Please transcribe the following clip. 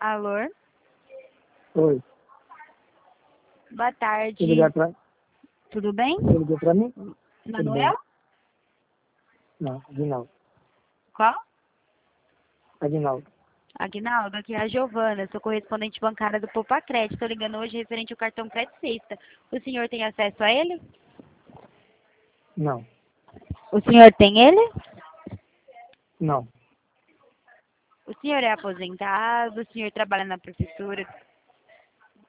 Alô? Oi. Boa tarde. Você ligou pra... Tudo bem? Você ligou pra mim? Manuel? Não, Aguinaldo. Qual? Aguinaldo. Aguinaldo, aqui é a Giovana, sou correspondente bancária do Poupa Crédito. Estou ligando hoje referente ao cartão Crédito Sexta. O senhor tem acesso a ele? Não. O senhor tem ele? Não. O senhor é aposentado? O senhor trabalha na prefeitura?